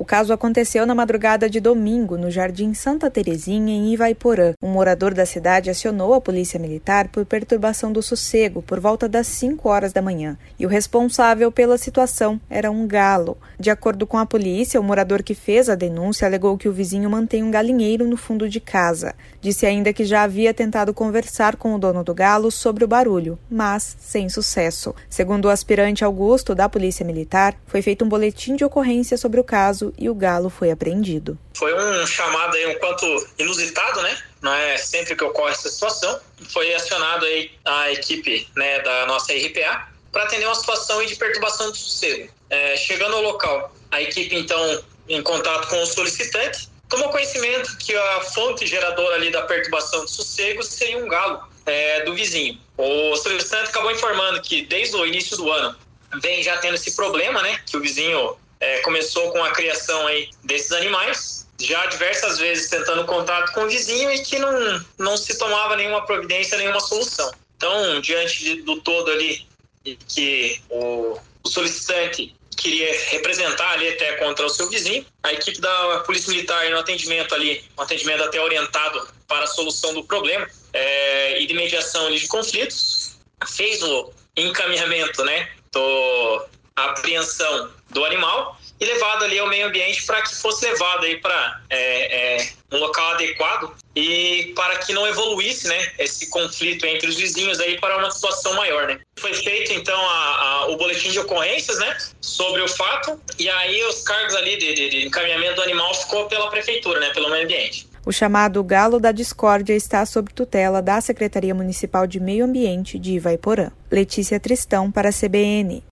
O caso aconteceu na madrugada de domingo, no Jardim Santa Terezinha, em Ivaiporã. Um morador da cidade acionou a polícia militar por perturbação do sossego por volta das 5 horas da manhã. E o responsável pela situação era um galo. De acordo com a polícia, o morador que fez a denúncia alegou que o vizinho mantém um galinheiro no fundo de casa. Disse ainda que já havia tentado conversar com o dono do galo sobre o barulho, mas sem sucesso. Segundo o aspirante Augusto, da Polícia Militar, foi feito um boletim de ocorrência sobre o caso e o galo foi apreendido. Foi um chamado aí um quanto inusitado, né? Não é sempre que ocorre essa situação. Foi acionado aí a equipe, né, da nossa RPA para atender uma situação aí de perturbação do sossego. Chegando ao local, a equipe então, em contato com o solicitante, tomou conhecimento que a fonte geradora ali da perturbação do sossego seria um galo do vizinho. O solicitante acabou informando que desde o início do ano vem já tendo esse problema, né? Que o vizinho começou com a criação aí desses animais, já diversas vezes tentando contato com o vizinho e que não se tomava nenhuma providência, nenhuma solução. Então, diante do todo ali, que o solicitante queria representar ali até contra o seu vizinho, a equipe da Polícia Militar no atendimento ali, um atendimento até orientado para a solução do problema e de mediação ali de conflitos, fez o encaminhamento, né, a apreensão do animal e levado ali ao meio ambiente para que fosse levado aí para um local adequado e para que não evoluísse, né, esse conflito entre os vizinhos aí para uma situação maior, né. Foi feito então o boletim de ocorrências, né, sobre o fato e aí os cargos ali de encaminhamento do animal ficou pela prefeitura, né, pelo meio ambiente. O chamado Galo da Discórdia está sob tutela da Secretaria Municipal de Meio Ambiente de Ivaiporã. Letícia Tristão para a CBN.